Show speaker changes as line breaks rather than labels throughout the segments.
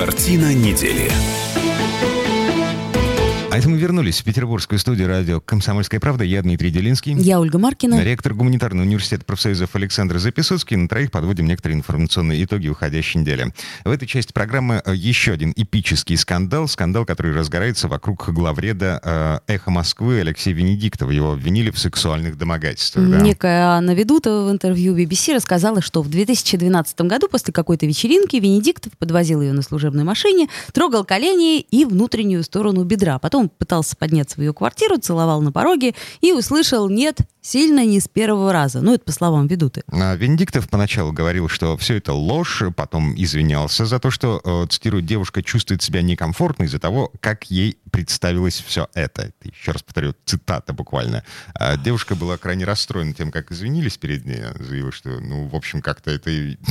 Картина недели.
А это мы вернулись в петербургскую студию радио «Комсомольская правда». Я Дмитрий Делинский.
Я Ольга Маркина.
Ректор гуманитарного университета профсоюзов Александр Записоцкий. На троих подводим некоторые информационные итоги уходящей недели. В этой части программы еще один эпический скандал. Скандал, который разгорается вокруг главреда «Эхо Москвы» Алексея Венедиктова. Его обвинили в сексуальных домогательствах. Да?
Некая Анна Ведутова в интервью BBC рассказала, что в 2012 году после какой-то вечеринки Венедиктов подвозил ее на служебной машине, трогал колени и внутреннюю сторону бедра. Потом пытался подняться в ее квартиру, целовал на пороге и услышал «нет» сильно не с первого раза. Ну, это по словам Ведуты.
Венедиктов поначалу говорил, что все это ложь, потом извинялся за то, что, цитирую, девушка чувствует себя некомфортно из-за того, как ей представилось все это. Еще раз повторю, цитата буквально. Девушка была крайне расстроена тем, как извинились перед ней. Заявила, что, в общем, как-то это...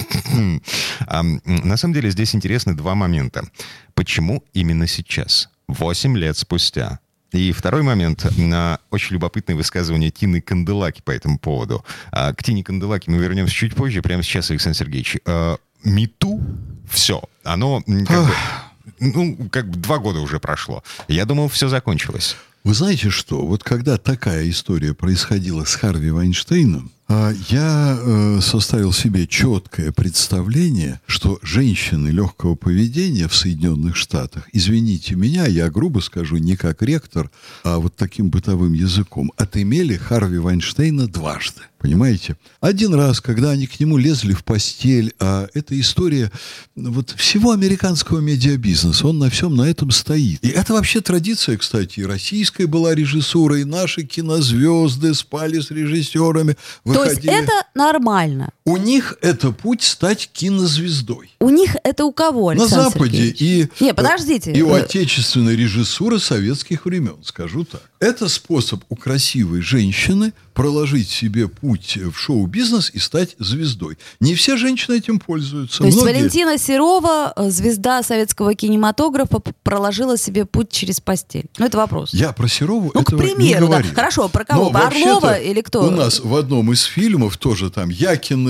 На самом деле здесь интересны два момента. Почему именно сейчас? 8 лет спустя. И второй момент, очень любопытное высказывание Тины Канделаки по этому поводу. К Тине Канделаки мы вернемся чуть позже. Прямо сейчас, Александр Сергеевич. МИТУ, все. Оно как бы 2 года уже прошло. Я думал, все закончилось.
Вы знаете что? Вот когда такая история происходила с Харви Вайнштейном, я составил себе четкое представление, что женщины легкого поведения в Соединенных Штатах, извините меня, я грубо скажу, не как ректор, а вот таким бытовым языком, отымели Харви Вайнштейна дважды. Понимаете? Один раз, когда они к нему лезли в постель, а эта история вот всего американского медиабизнеса, он на всем на этом стоит. И это вообще традиция, кстати, и российская была режиссура, и наши кинозвезды спали с режиссерами, выходили.
То есть это нормально?
У них это путь стать кинозвездой.
У них это у кого, Александр
На Западе
Сергеевич?
и у отечественной режиссуры советских времен, скажу так. Это способ у красивой женщины проложить себе путь в шоу-бизнес и стать звездой. Не все женщины этим пользуются.
То есть Валентина Серова, звезда советского кинематографа, проложила себе путь через постель. Это вопрос.
Я про Серову этого
к примеру,
не говорил.
Да. Хорошо, про кого? Про Орлова или кто?
У нас в одном из фильмов тоже там Якин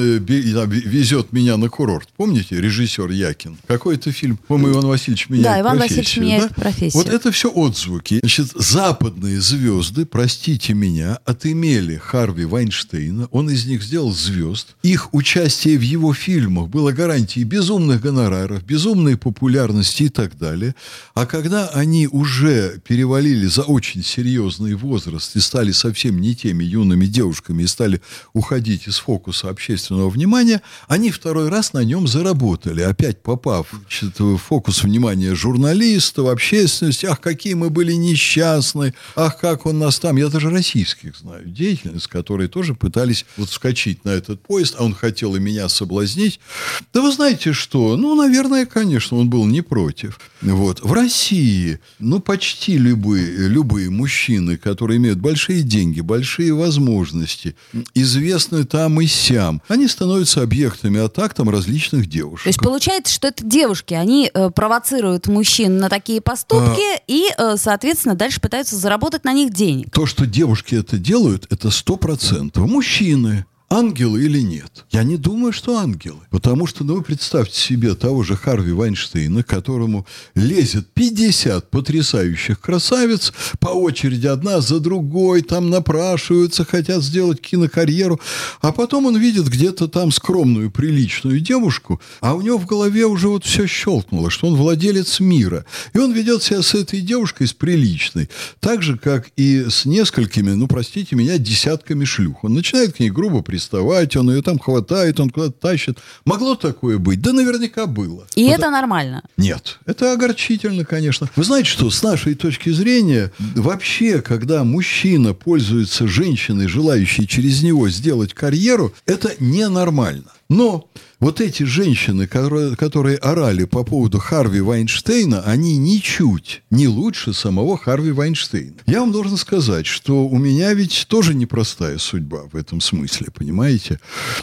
везет меня на курорт. Помните, режиссер Якин? Какой-то фильм, по-моему, Иван Васильевич меняет профессию.
Да, Иван Васильевич меняет профессию.
Вот это все отзвуки. Значит, западные звезды, простите меня, отымели Харви Вайнштейна, он из них сделал звезд. Их участие в его фильмах было гарантией безумных гонораров, безумной популярности и так далее. А когда они уже перевалили за очень серьезный возраст и стали совсем не теми юными девушками и стали уходить из фокуса общественного внимания, они второй раз на нем заработали, опять попав в фокус внимания журналистов, общественности. Ах, какие мы были несчастны, ах, как он нас там. Я даже российских знаю деятельниц, которые тоже пытались вскочить на этот поезд, а он хотел и меня соблазнить. Да вы знаете что? Наверное, конечно, он был не против. В России, почти любые мужчины, которые имеют большие деньги, большие возможности, известны там и сям, они становятся объектами атак различных девушек.
То есть получается, что это девушки, они провоцируют мужчин на такие поступки и, соответственно, дальше пытаются заработать на них денег.
То, что девушки это делают, это 100%. Мужчины. Ангелы или нет? Я не думаю, что ангелы. Потому что, вы представьте себе того же Харви Вайнштейна, которому лезет 50 потрясающих красавиц, по очереди одна за другой, там напрашиваются, хотят сделать кинокарьеру, а потом он видит где-то там скромную, приличную девушку, а у него в голове уже все щелкнуло, что он владелец мира. И он ведет себя с этой девушкой, с приличной, так же, как и с несколькими, простите меня, десятками шлюх. Он начинает к ней грубо приставать, он ее там хватает, он куда-то тащит. Могло такое быть? Да наверняка было.
И это нормально?
Нет. Это огорчительно, конечно. Вы знаете что, с нашей точки зрения, вообще, когда мужчина пользуется женщиной, желающей через него сделать карьеру, это ненормально. Но вот эти женщины, которые орали по поводу Харви Вайнштейна, они ничуть не лучше самого Харви Вайнштейна. Я вам должен сказать, что у меня ведь тоже непростая судьба в этом смысле, понимаете?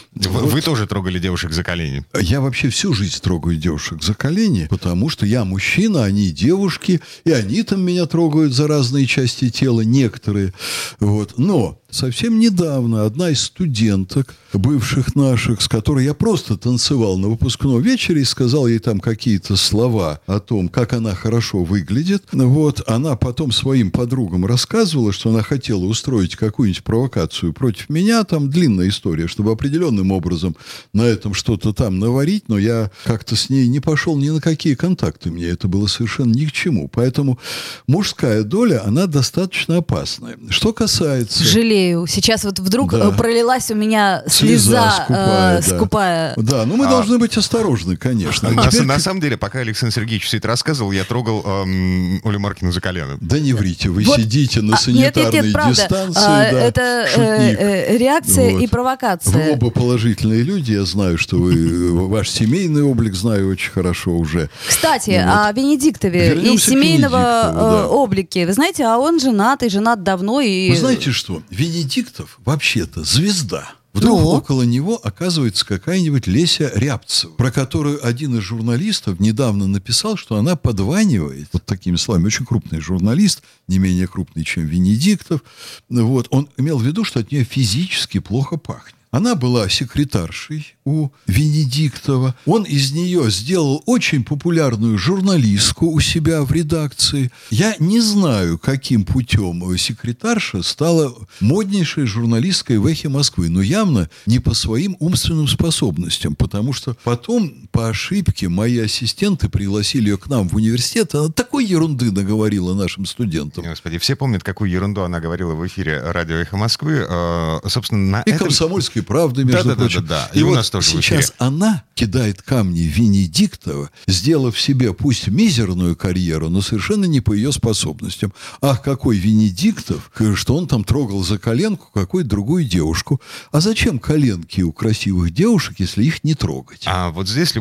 Вы тоже трогали девушек за колени? Я
вообще всю жизнь трогаю девушек за колени, потому что я мужчина, они девушки, и они там меня трогают за разные части тела, некоторые. Но совсем недавно одна из студенток, бывших наших, с которой я просто танцевал на выпускном вечере и сказал ей там какие-то слова о том, как она хорошо выглядит. Вот, она потом своим подругам рассказывала, что она хотела устроить какую-нибудь провокацию против меня, там длинная история, чтобы определенным образом на этом что-то там наварить, но я как-то с ней не пошел ни на какие контакты, мне это было совершенно ни к чему. Поэтому мужская доля, она достаточно опасная. Что касается...
Жалею. Сейчас вот вдруг
Да.
пролилась у меня слеза скупая.
Да, но мы должны быть осторожны, конечно.
На самом деле, пока Александр Сергеевич все это рассказывал, я трогал Олю Маркину за колено.
Да не врите, вы
Вот.
сидите на
Нет,
санитарной
правда.
дистанции. Да,
Это
шутник.
реакция
Вот.
и провокация.
Вы оба положительные люди, я знаю, что вы ваш семейный облик знаю очень хорошо уже.
Кстати,
Ну вот.
о Венедиктове и
Вернемся к
семейного
Венедиктову, да.
облике. Вы знаете, а он женат, и женат давно. И...
Вы знаете что? Венедиктов вообще-то звезда. Вдруг около него оказывается какая-нибудь Леся Рябцева, про которую один из журналистов недавно написал, что она подванивает, вот такими словами, очень крупный журналист, не менее крупный, чем Венедиктов. Вот, он имел в виду, что от нее физически плохо пахнет. Она была секретаршей у Венедиктова. Он из нее сделал очень популярную журналистку у себя в редакции. Я не знаю, каким путем секретарша стала моднейшей журналисткой в «Эхе Москвы», но явно не по своим умственным способностям, потому что потом по ошибке мои ассистенты пригласили ее к нам в университет. Она такой ерунды наговорила нашим студентам.
Господи, все помнят, какую ерунду она говорила в эфире радио «Эхо Москвы». Собственно, на
И
этом...
«Комсомольской правды», между прочим.
Да.
И
у
вот
нас тоже в эфире.
сейчас она кидает камни Венедиктова, сделав себе пусть мизерную карьеру, но совершенно не по ее способностям. Ах, какой Венедиктов, что он там трогал за коленку какую-то другую девушку. А зачем коленки у красивых девушек, если их не трогать?
А вот здесь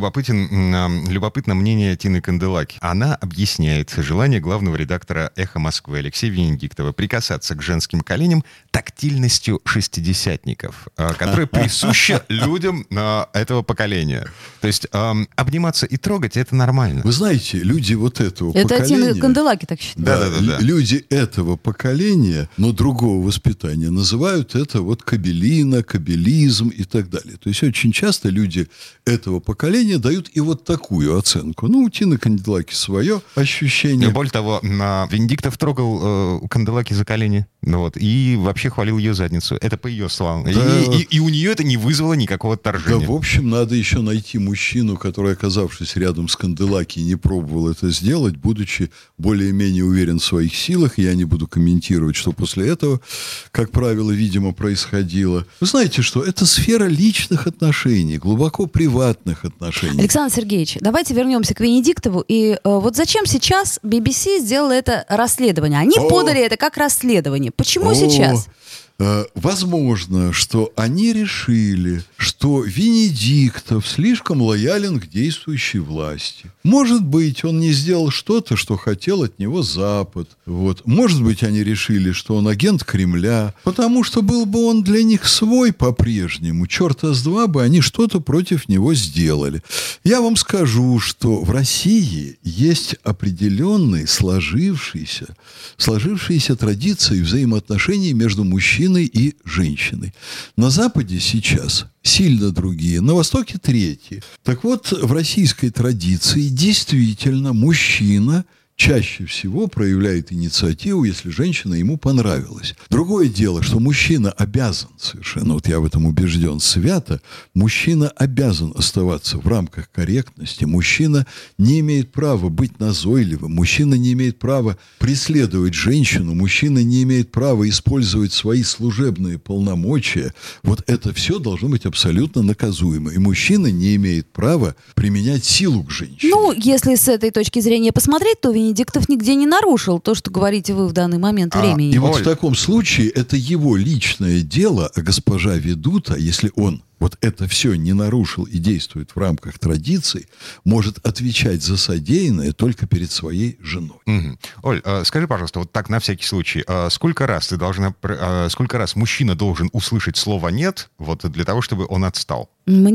любопытно мнение Тины Канделаки. Она объясняет желание главного редактора «Эхо Москвы» Алексея Венедиктова прикасаться к женским коленям тактильностью шестидесятников, которая присуща людям этого поколения. То есть обниматься и трогать — это нормально.
Вы знаете, люди вот этого
Это
поколения...
Тина Канделаки так считает.
Да.
Люди этого поколения, но другого воспитания, называют это вот кабелина, кабелизм и так далее. То есть очень часто люди этого поколения дают и вот такую оценку. Ну, у Тины Канделаки свое ощущение.
И более того, Венедиктов трогал Канделаки за колени, и вообще хвалил ее задницу. Это по ее словам.
Да.
И у нее это не вызвало никакого отторжения.
Да, в общем, надо еще найти мужчину, который, оказавшись рядом с Канделаки, не пробовал это сделать, будучи более-менее уверен в своих силах. Я не буду комментировать, что после этого, как правило, видимо, происходило. Вы знаете что? Это сфера личных отношений, глубоко приватных отношений.
Александр Сергеевич, давайте вернемся к Венедиктову. И вот зачем сейчас BBC сделала это расследование? Они подали это как расследование. Почему сейчас?
Возможно, что они решили, что Венедиктов слишком лоялен к действующей власти. Может быть, он не сделал что-то, что хотел от него Запад. Вот. Может быть, они решили, что он агент Кремля, потому что был бы он для них свой по-прежнему. Черта с два бы они что-то против него сделали. Я вам скажу, что в России есть определенные сложившиеся традиции взаимоотношений между мужчиной и женщиной. На Западе сейчас сильно другие, на Востоке третьи. Так вот, в российской традиции действительно мужчина чаще всего проявляет инициативу, если женщина ему понравилась. Другое дело, что мужчина обязан совершенно, вот я в этом убежден свято, мужчина обязан оставаться в рамках корректности, мужчина не имеет права быть назойливым, мужчина не имеет права преследовать женщину, мужчина не имеет права использовать свои служебные полномочия. Вот это все должно быть абсолютно наказуемо. И мужчина не имеет права применять силу к женщине.
Ну, если с этой точки зрения посмотреть, то Венедиктов нигде не нарушил то, что говорите вы в данный момент времени.
И вот в таком случае это его личное дело, а госпожа Ведута, если он вот это все не нарушил и действует в рамках традиций, может отвечать за содеянное только перед своей женой.
Угу. Оль, скажи, пожалуйста, вот так на всякий случай, сколько раз мужчина должен услышать слово «нет» вот для того, чтобы он отстал?
Мне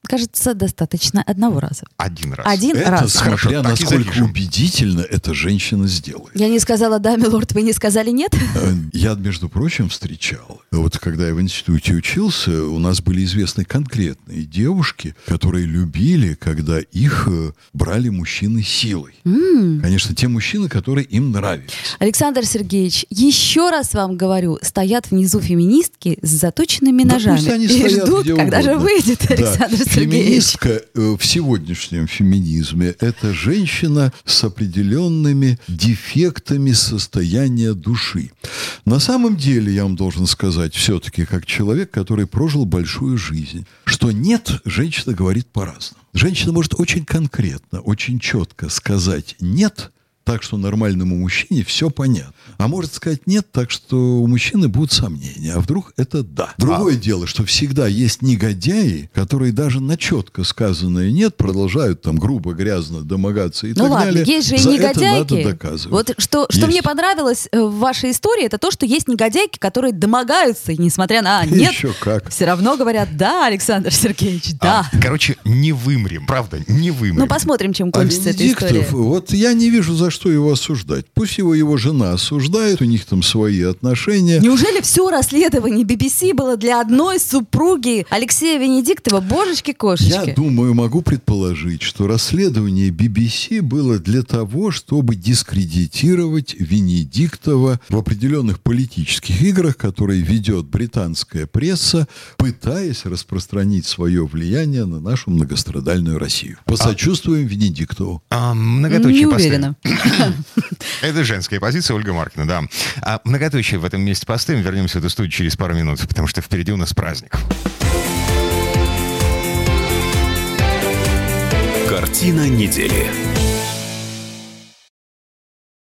кажется, достаточно одного раза.
Один раз.
Один
Это
раз.
Хорошо,
смотря
так и
насколько
запишем.
убедительно эта женщина сделает.
Я не сказала «да, милорд», вы не сказали «нет»?
Я, между прочим, встречал. Вот когда я в институте учился, у нас были известны конкретные девушки, которые любили, когда их брали мужчины силой. Конечно, те мужчины, которые им нравились.
Александр Сергеевич, еще раз вам говорю, стоят внизу феминистки с заточенными ножами
пусть они
и
стоят
ждут,
где
когда же
угодно.
выйдет
Да.
Александр Сергеевич.
Феминистка в сегодняшнем феминизме – это женщина с определенными дефектами состояния души. На самом деле, я вам должен сказать, все-таки, как человек, который прожил большую жизнь, что нет, женщина говорит по-разному. Женщина может очень конкретно, очень четко сказать «нет», так что нормальному мужчине все понятно. А может сказать нет, так что у мужчины будут сомнения. А вдруг это да. Другое дело, что всегда есть негодяи, которые даже на четко сказанное нет продолжают там грубо, грязно домогаться и
Ну
так
ладно,
далее.
есть же и
За
негодяйки.
это надо доказывать.
Вот что
Есть.
мне понравилось в вашей истории, это то, что есть негодяйки, которые домогаются, и несмотря на нет,
Еще как.
все равно говорят «да, Александр Сергеевич, да».
Короче, не вымрем. Правда, не вымрем.
Ну, посмотрим, чем
А
кончится эта история.
Венедиктов, вот я не вижу, за что его осуждать. Пусть его жена осуждает, у них там свои отношения.
Неужели все расследование BBC было для одной супруги Алексея Венедиктова? Божечки-кошечки.
Я думаю, могу предположить, что расследование BBC было для того, чтобы дискредитировать Венедиктова в определенных политических играх, которые ведет британская пресса, пытаясь распространить свое влияние на нашу многострадальную Россию. Посочувствуем Венедиктову.
Многоточие
Не
поставим.
уверена.
Это женская позиция, Ольга Маркина, да. А многоточие в этом месте поставим. Вернемся в эту студию через пару минут, потому что впереди у нас праздник.
Картина недели.